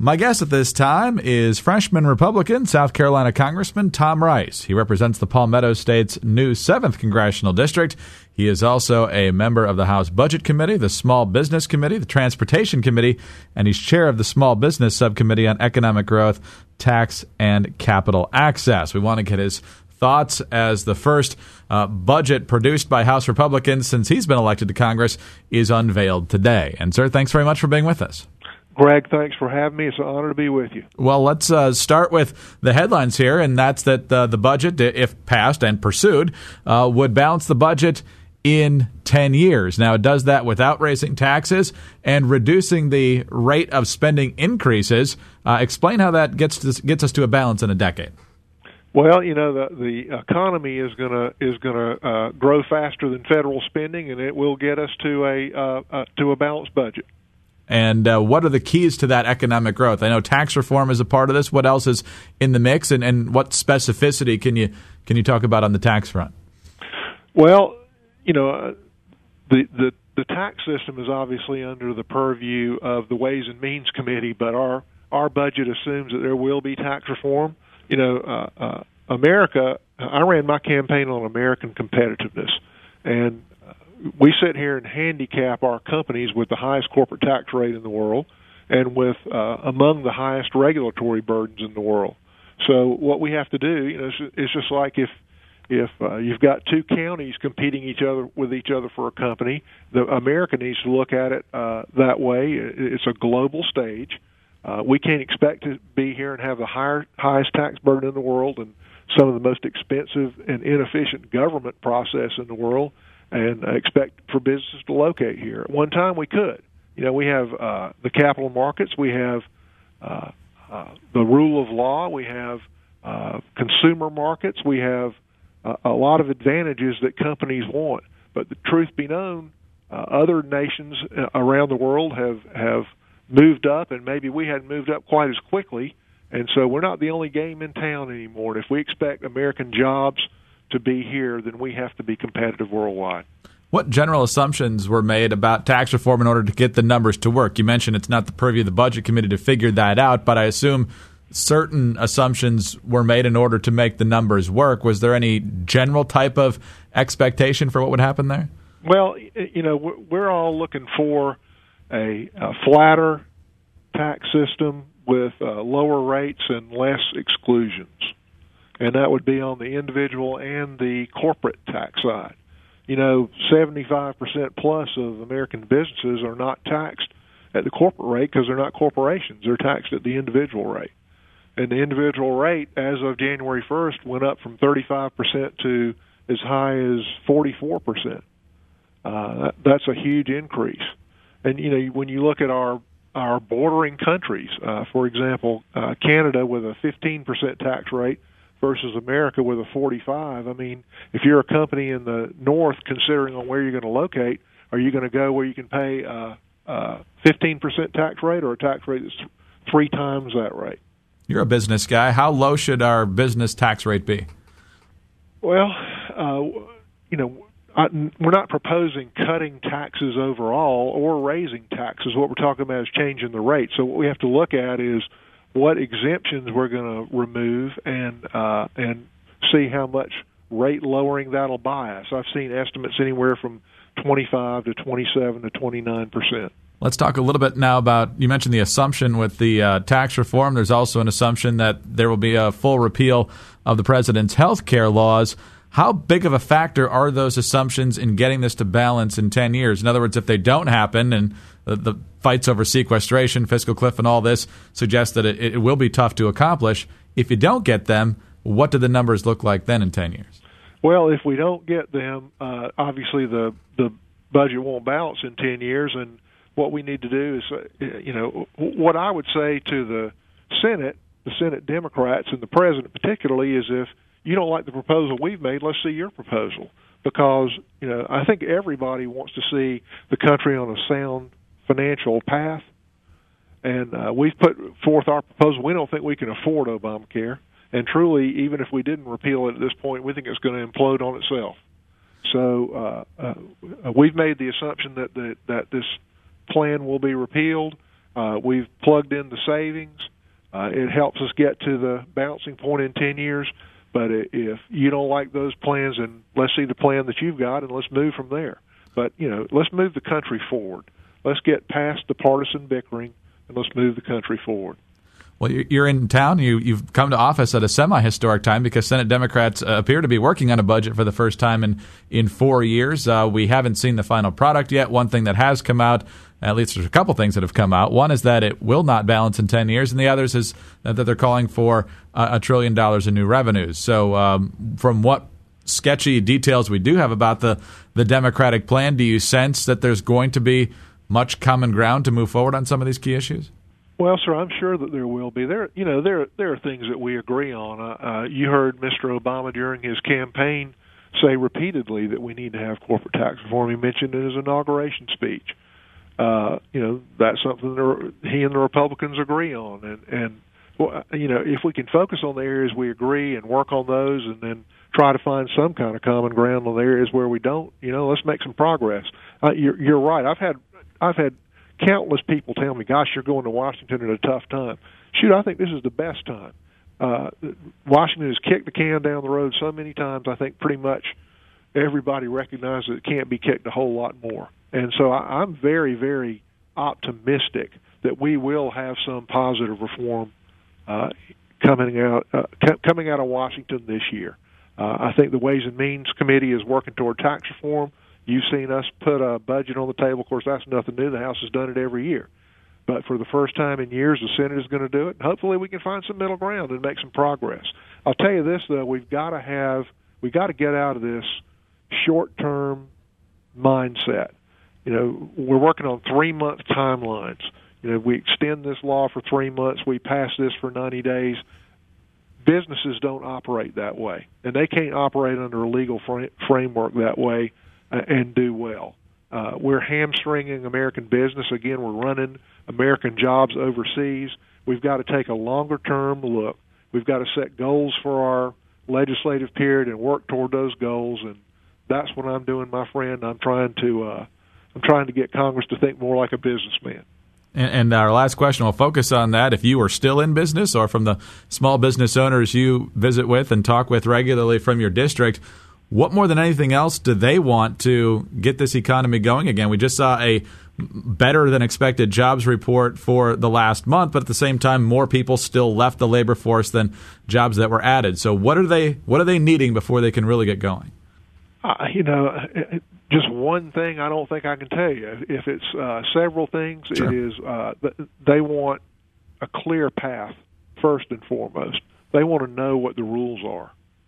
My guest at this time is freshman Republican South Carolina Congressman Tom Rice. He represents the Palmetto State's new 7th Congressional District. He is also a member of the House Budget Committee, the Small Business Committee, the Transportation Committee, and he's chair of the Small Business Subcommittee on Economic Growth, Tax, and Capital Access. We want to get his thoughts as the first budget produced by House Republicans since he's been elected to Congress is unveiled today. And, sir, thanks very much for being with us. Greg, thanks for having me. It's an honor to be with you. Well, let's start with the headlines here, and that's that the budget, if passed and pursued, would balance the budget in 10 years. Now, it does that without raising taxes and reducing the rate of spending increases. Explain how that gets us to a balance in a decade. Well, you know, the economy is gonna grow faster than federal spending, and it will get us to a balanced budget. And what are the keys to that economic growth? I know tax reform is a part of this. What else is in the mix, and what specificity can you talk about on the tax front? Well, you know, the tax system is obviously under the purview of the Ways and Means Committee, but our budget assumes that there will be tax reform. You know, America. I ran my campaign on American competitiveness, and we sit here and handicap our companies with the highest corporate tax rate in the world and with among the highest regulatory burdens in the world. So what we have to do, you know, it's just like if you've got two counties competing with each other for a company, America needs to look at it that way. It's a global stage. We can't expect to be here and have the highest tax burden in the world and some of the most expensive and inefficient government process in the world, and expect for businesses to locate here. At one time, we could. You know, we have the capital markets, we have the rule of law, we have consumer markets, we have a lot of advantages that companies want. But the truth be known, other nations around the world have moved up, and maybe we hadn't moved up quite as quickly, and so we're not the only game in town anymore. And if we expect American jobs to be here, then we have to be competitive worldwide. What general assumptions were made about tax reform in order to get the numbers to work? You mentioned it's not the purview of the Budget Committee to figure that out, but I assume certain assumptions were made in order to make the numbers work. Was there any general type of expectation for what would happen there? Well, you know, we're all looking for a flatter tax system with lower rates and less exclusions. And that would be on the individual and the corporate tax side. You know, 75% plus of American businesses are not taxed at the corporate rate because they're not corporations. They're taxed at the individual rate. And the individual rate, as of January 1st, went up from 35% to as high as 44%. That's a huge increase. And, you know, when you look at our bordering countries, for example, Canada with a 15% tax rate, versus America with a 45. I mean, if you're a company in the north, considering on where you're going to locate, are you going to go where you can pay a 15% tax rate or a tax rate that's 3 times that rate? You're a business guy. How low should our business tax rate be? Well, you know, we're not proposing cutting taxes overall or raising taxes. What we're talking about is changing the rate. So what we have to look at is what exemptions we're going to remove and see how much rate lowering that'll buy us. I've seen estimates anywhere from 25 to 27 to 29%. Let's talk a little bit now about, you mentioned the assumption with the tax reform. There's also an assumption that there will be a full repeal of the president's health care laws. How big of a factor are those assumptions in getting this to balance in 10 years? In other words, if they don't happen and the fights over sequestration, fiscal cliff, and all this suggest that it will be tough to accomplish, if you don't get them, what do the numbers look like then in 10 years? Well, if we don't get them, obviously the budget won't balance in 10 years, and what we need to do is, you know, what I would say to the Senate Democrats, and the president particularly, is if you don't like the proposal we've made, let's see your proposal. Because, you know, I think everybody wants to see the country on a sound financial path, and we've put forth our proposal. We don't think we can afford Obamacare, and truly, even if we didn't repeal it at this point, we think it's going to implode on itself. So we've made the assumption that this plan will be repealed, We've plugged in the savings. It helps us get to the bouncing point in 10 years. But if you don't like those plans, then let's see the plan that you've got, and let's move from there. But, let's move the country forward. Let's get past the partisan bickering, and let's move the country forward. Well, you're in town. You've come to office at a semi-historic time because Senate Democrats appear to be working on a budget for the first time in 4 years. We haven't seen the final product yet. One thing that has come out, at least there's a couple things that have come out. One is that it will not balance in 10 years, and the other is that they're calling for $1 trillion in new revenues. So from what sketchy details we do have about the Democratic plan, do you sense that there's going to be much common ground to move forward on some of these key issues? Well, sir, I'm sure that there will be. There are things that we agree on. You heard Mr. Obama during his campaign say repeatedly that we need to have corporate tax reform. He mentioned it in his inauguration speech. That's something that he and the Republicans agree on. And if we can focus on the areas we agree and work on those, and then try to find some kind of common ground on the areas where we don't, let's make some progress. You're right. I've had countless people tell me, gosh, you're going to Washington at a tough time. Shoot, I think this is the best time. Washington has kicked the can down the road so many times, I think pretty much everybody recognizes it can't be kicked a whole lot more. And so I'm very, very optimistic that we will have some positive reform coming out of Washington this year. I think the Ways and Means Committee is working toward tax reform. You've seen us put a budget on the table. Of course, that's nothing new. The House has done it every year. But for the first time in years, the Senate is going to do it. And hopefully we can find some middle ground and make some progress. I'll tell you this, though. We've got to get out of this short-term mindset. We're working on 3-month timelines. We extend this law for 3 months. We pass this for 90 days. Businesses don't operate that way, and they can't operate under a legal framework that way and do well. We're hamstringing American business. Again, we're running American jobs overseas. We've got to take a longer-term look. We've got to set goals for our legislative period and work toward those goals, and that's what I'm doing, my friend. I'm trying to get Congress to think more like a businessman. And our last question will focus on that. If you are still in business, or from the small business owners you visit with and talk with regularly from your district, what more than anything else do they want to get this economy going again? We just saw a better than expected jobs report for the last month, but at the same time, more people still left the labor force than jobs that were added. So what are they needing before they can really get going? Just one thing I don't think I can tell you. If it's several things, sure. It is they want a clear path first and foremost. They want to know what the rules are.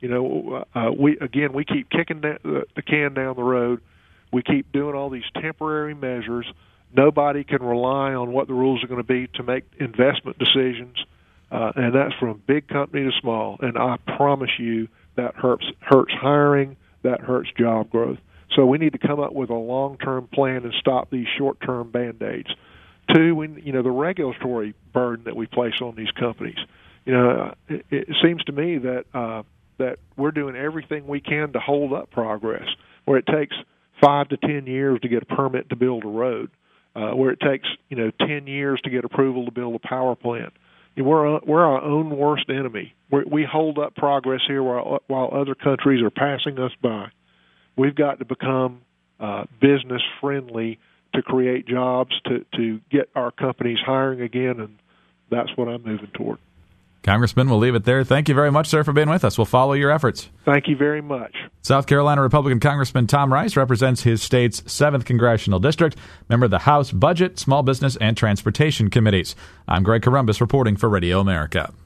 We keep kicking the can down the road. We keep doing all these temporary measures. Nobody can rely on what the rules are going to be to make investment decisions, and that's from big company to small. And I promise you that hurts hiring, that hurts job growth. So we need to come up with a long-term plan and stop these short-term Band-Aids. Two, the regulatory burden that we place on these companies. It seems to me that we're doing everything we can to hold up progress, where it takes 5 to 10 years to get a permit to build a road, where it takes 10 years to get approval to build a power plant. We're our own worst enemy. We hold up progress here while other countries are passing us by. We've got to become business friendly to create jobs, to get our companies hiring again, and that's what I'm moving toward. Congressman, we'll leave it there. Thank you very much, sir, for being with us. We'll follow your efforts. Thank you very much. South Carolina Republican Congressman Tom Rice represents his state's 7th Congressional District, member of the House Budget, Small Business, and Transportation Committees. I'm Greg Corombos reporting for Radio America.